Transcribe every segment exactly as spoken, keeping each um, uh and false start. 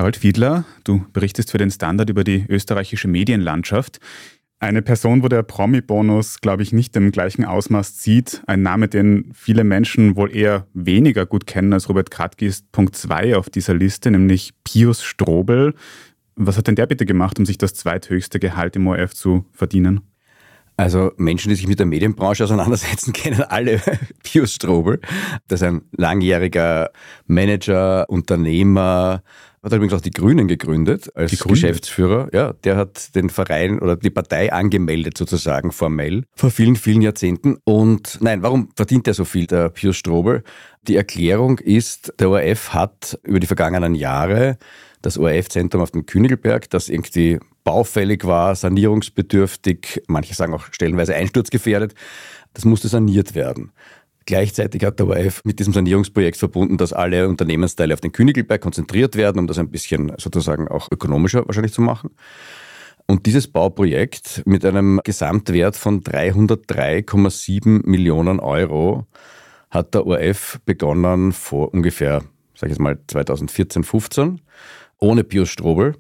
Harald Fiedler, du berichtest für den Standard über die österreichische Medienlandschaft. Eine Person, wo der Promi-Bonus, glaube ich, nicht im gleichen Ausmaß zieht. Ein Name, den viele Menschen wohl eher weniger gut kennen als Robert Krattke, ist Punkt zwei auf dieser Liste, nämlich Pius Strobel. Was hat denn der bitte gemacht, um sich das zweithöchste Gehalt im O R F zu verdienen? Also Menschen, die sich mit der Medienbranche auseinandersetzen, kennen alle Pius Strobel. Das ist ein langjähriger Manager, Unternehmer, hat übrigens auch die Grünen gegründet als die Grünen? Geschäftsführer. Ja, der hat den Verein oder die Partei angemeldet sozusagen formell vor vielen, vielen Jahrzehnten. Und nein, warum verdient er so viel, der Pius Strobel? Die Erklärung ist, der O R F hat über die vergangenen Jahre das O R F-Zentrum auf dem Königelberg, das irgendwie baufällig war, sanierungsbedürftig, manche sagen auch stellenweise einsturzgefährdet, das musste saniert werden. Gleichzeitig hat der O R F mit diesem Sanierungsprojekt verbunden, dass alle Unternehmensteile auf den Königelberg konzentriert werden, um das ein bisschen sozusagen auch ökonomischer wahrscheinlich zu machen. Und dieses Bauprojekt mit einem Gesamtwert von dreihundertdrei Komma sieben Millionen Euro hat der O R F begonnen vor ungefähr, sage ich jetzt mal, zweitausendvierzehn, fünfzehn, ohne Pius Strobel.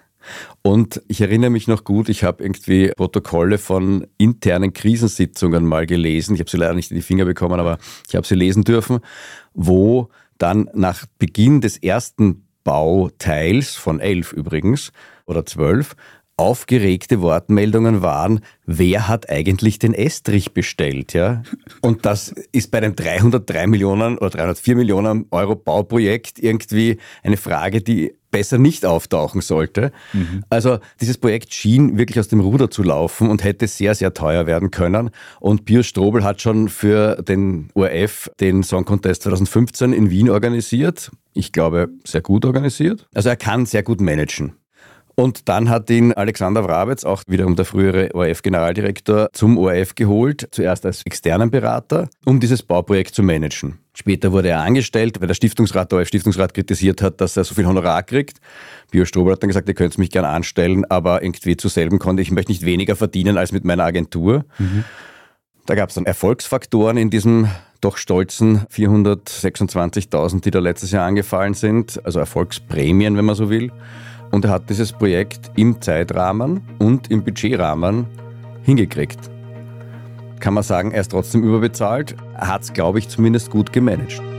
Und ich erinnere mich noch gut, ich habe irgendwie Protokolle von internen Krisensitzungen mal gelesen. Ich habe sie leider nicht in die Finger bekommen, aber ich habe sie lesen dürfen, wo dann nach Beginn des ersten Bauteils, von elf übrigens, oder zwölf, aufgeregte Wortmeldungen waren, wer hat eigentlich den Estrich bestellt? Ja? Und das ist bei einem dreihundertdrei Millionen oder dreihundertvier Millionen Euro Bauprojekt irgendwie eine Frage, die besser nicht auftauchen sollte. Mhm. Also dieses Projekt schien wirklich aus dem Ruder zu laufen und hätte sehr, sehr teuer werden können. Und Pius Strobel hat schon für den O R F den Song Contest zweitausendfünfzehn in Wien organisiert. Ich glaube, sehr gut organisiert. Also er kann sehr gut managen. Und dann hat ihn Alexander Wrabetz, auch wiederum der frühere O R F-Generaldirektor, zum O R F geholt, zuerst als externen Berater, um dieses Bauprojekt zu managen. Später wurde er angestellt, weil der Stiftungsrat, der O R F-Stiftungsrat kritisiert hat, dass er so viel Honorar kriegt. Pius Strobel hat dann gesagt, ihr könnt mich gerne anstellen, aber irgendwie zu selben konnte ich, möchte nicht weniger verdienen als mit meiner Agentur. Mhm. Da gab es dann Erfolgsfaktoren in diesem doch stolzen vierhundertsechsundzwanzigtausend, die da letztes Jahr angefallen sind, also Erfolgsprämien, wenn man so will. Und er hat dieses Projekt im Zeitrahmen und im Budgetrahmen hingekriegt. Kann man sagen, er ist trotzdem überbezahlt, er hat es, glaube ich, zumindest gut gemanagt.